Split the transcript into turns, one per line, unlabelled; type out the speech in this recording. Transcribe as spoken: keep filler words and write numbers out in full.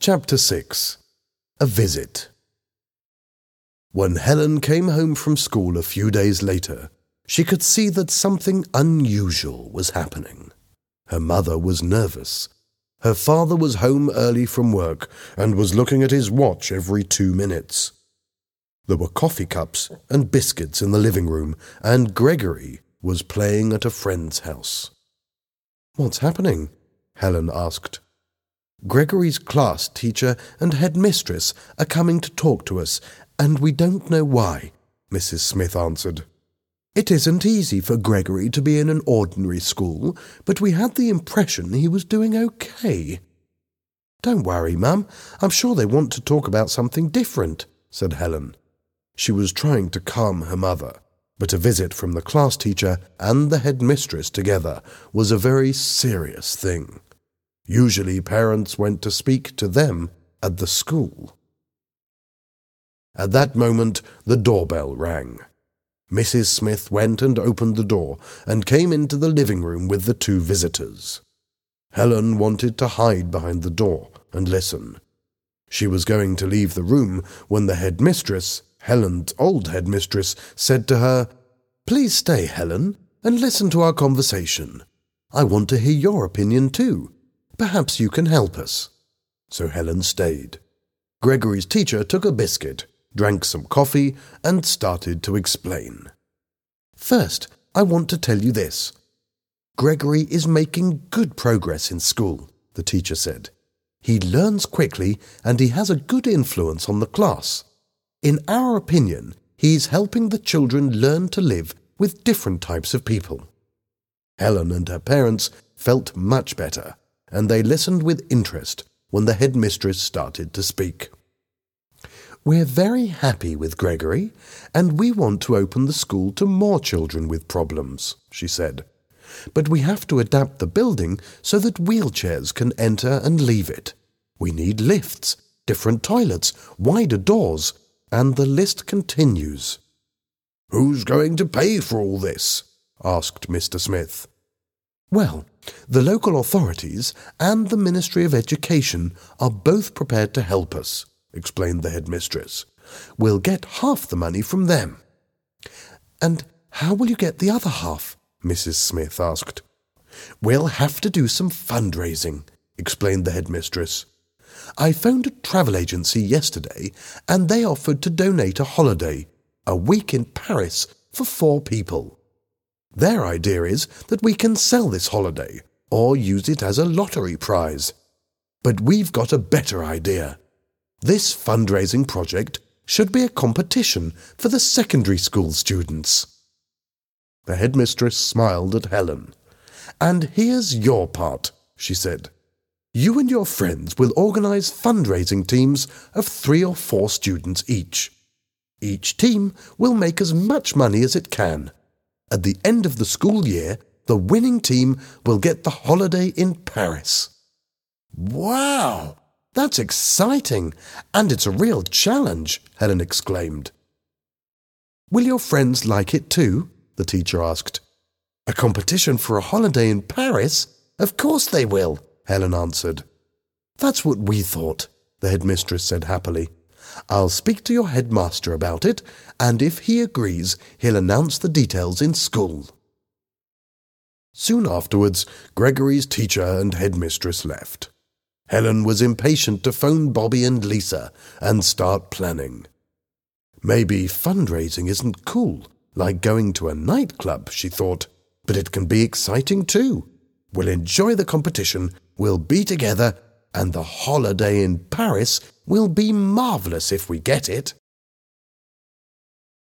Chapter six. A Visit. When Helen came home from school a few days later, she could see that something unusual was happening. Her mother was nervous. Her father was home early from work and was looking at his watch every two minutes. There were coffee cups and biscuits in the living room, and Gregory was playing at a friend's house. "What's happening?" Helen asked. "Gregory's class teacher and headmistress are coming to talk to us, and we don't know why," Missus Smith answered. "It isn't easy for Gregory to be in an ordinary school, but we had the impression he was doing okay." "Don't worry, Mum. I'm sure they want to talk about something different," said Helen. She was trying to calm her mother, but a visit from the class teacher and the headmistress together was a very serious thing. Usually parents went to speak to them at the school. At that moment, the doorbell rang. Missus Smith went and opened the door and came into the living room with the two visitors. Helen wanted to hide behind the door and listen. She was going to leave the room when the headmistress, Helen's old headmistress, said to her, "Please stay, Helen, and listen to our conversation. I want to hear your opinion too. Perhaps you can help us." So Helen stayed. Gregory's teacher took a biscuit, drank some coffee, and started to explain. "First, I want to tell you this. Gregory is making good progress in school," the teacher said. "He learns quickly and he has a good influence on the class. In our opinion, he's helping the children learn to live with different types of people." Helen and her parents felt much better, and they listened with interest when the headmistress started to speak. "We're very happy with Gregory, and we want to open the school to more children with problems," she said. "But we have to adapt the building so that wheelchairs can enter and leave it. We need lifts, different toilets, wider doors, and the list continues." "Who's going to pay for all this?" asked Mister Smith. "Well, the local authorities and the Ministry of Education are both prepared to help us," explained the headmistress. "We'll get half the money from them." "And how will you get the other half?" Missus Smith asked. "We'll have to do some fundraising," explained the headmistress. "I phoned a travel agency yesterday, and they offered to donate a holiday, a week in Paris, for four people. Their idea is that we can sell this holiday, or use it as a lottery prize. But we've got a better idea. This fundraising project should be a competition for the secondary school students." The headmistress smiled at Helen. "And here's your part," she said. "You and your friends will organize fundraising teams of three or four students each. Each team will make as much money as it can. At the end of the school year, the winning team will get the holiday in Paris." "Wow! That's exciting, and it's a real challenge," Helen exclaimed. "Will your friends like it too?" the teacher asked. "A competition for a holiday in Paris? Of course they will," Helen answered. "That's what we thought," the headmistress said happily. "I'll speak to your headmaster about it, and if he agrees, he'll announce the details in school." Soon afterwards, Gregory's teacher and headmistress left. Helen was impatient to phone Bobby and Lisa and start planning. Maybe fundraising isn't cool, like going to a nightclub, she thought, but it can be exciting too. We'll enjoy the competition, we'll be together, and the holiday in Paris will be marvellous if we get it.